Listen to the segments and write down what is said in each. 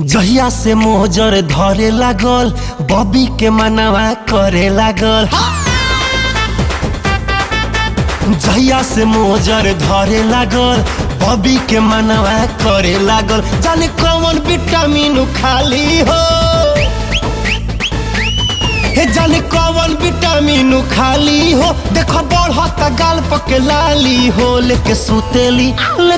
जहिया से मोजर धरे लागल बॉबी के मनवा करे लागल। जहिया से मोजर धरे लागल बॉबी के मनवा करे लागल। जाने कौन विटामिन खाली हो, हे जाने कौन विटामिन खाली हो। देखो बढ़ता गाल पके लाली हो। लेके सुतेली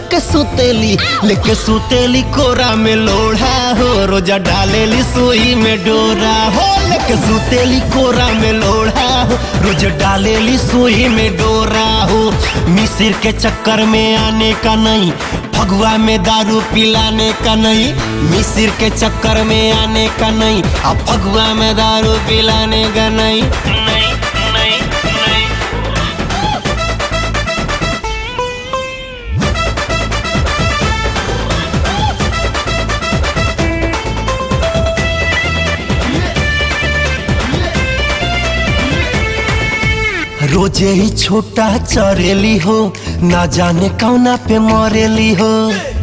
कोरा में लोढ़ा हो। रोजा डालेली सुई में डोरा हो। लेके सुतेली कोरा में लोढ़ा हो। रोज डालेली सुई में डोरा हो। मिसिर के चक्कर में आने का नहीं, फगुआ में दारू पिलाने का नहीं। मिसिर के चक्कर में आने का नहीं, अब फगुआ में दारू पिलाने का नहीं। रोजे ही छोटा चरेली हो, ना जाने कौना पे मरेली हो।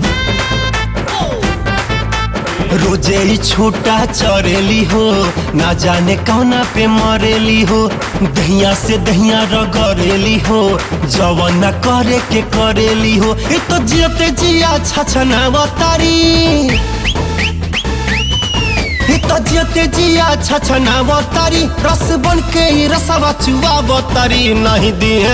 रोजे ही छोटा चरेली हो, ना जाने कौना पे मरेली हो। दहिया से दहिया रगरेली हो, जवन न करे के करेली हो। ये तो जियते जिया छछनावतारी, जियते जिया छछनावतारी। रस बन के रसवा चुआवतारी। नहीं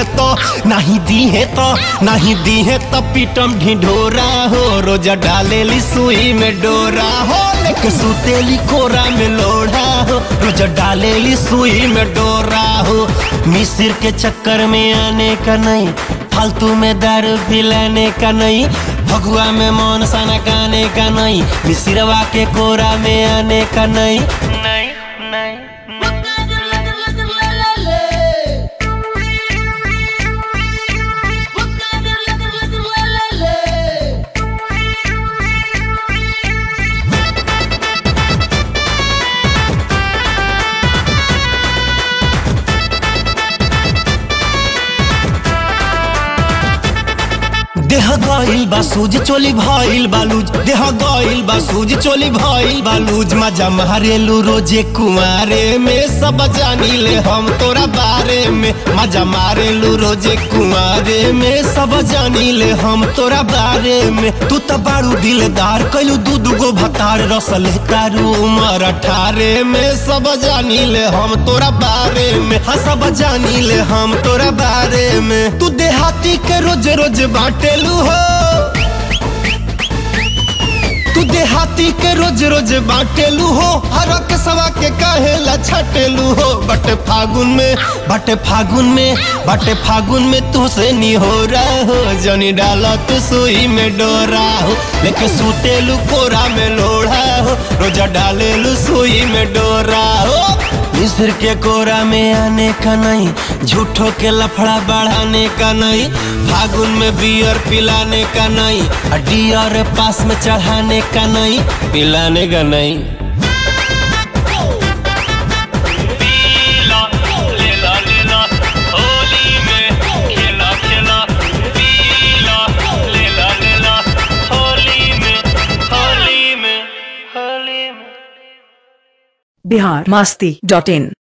दी है तो पीटम ढिढोरा हो। रोजा डालेली सुई में डोरा हो। लेके सुतेली कोरा में लोढ़ा हो। रोजा डालेली सुई में डोरा हो। मिसिर के चक्कर में आने का नहीं, फालतू में दारू पिलाने का नहीं। फगुआ में मौन सना गाने का नहीं, मिसिरवा के कोरा में आने का नहीं। देह गइल बा सूज चोली भइल बालूज। देह गइल बा सूज चोली भइल बालूज। मजा मारेलू रोजे कुंवारे में, सब जानिले हम तोरा बारे में। मजा मारेलू रोजे कुंवारे में, सब जानिले हम तोरा बारे में। तू तो बारू दिलदार कैलू दू गो भतार। रसल तारू उमर 18 में, सब जानिले हम तोरा बारे में। हाँ सब जानिले हम तोरा बारे में। तू देहाती के रोज रोज बाटेलू हो, तू देहाती के रोज रोज बाटेलू हो। हर के सवा के काहेला छटेलू हो। बटे फागुन में तू से नहीं हो रहा हो। जनी डाला तू सुई में डोरा हो। लेके सुतेलू कोरा में लोढ़ा हो। रोजा डालेलू सुई में डोरा हो। मिस्र के कोरा में आने का नहीं, झूठों के लफड़ा बढ़ाने का नहीं। फागुन में बियर पिलाने का नहीं, डियर पास में चढ़ाने का नहीं, पिलाने का नहीं। biharmasti.in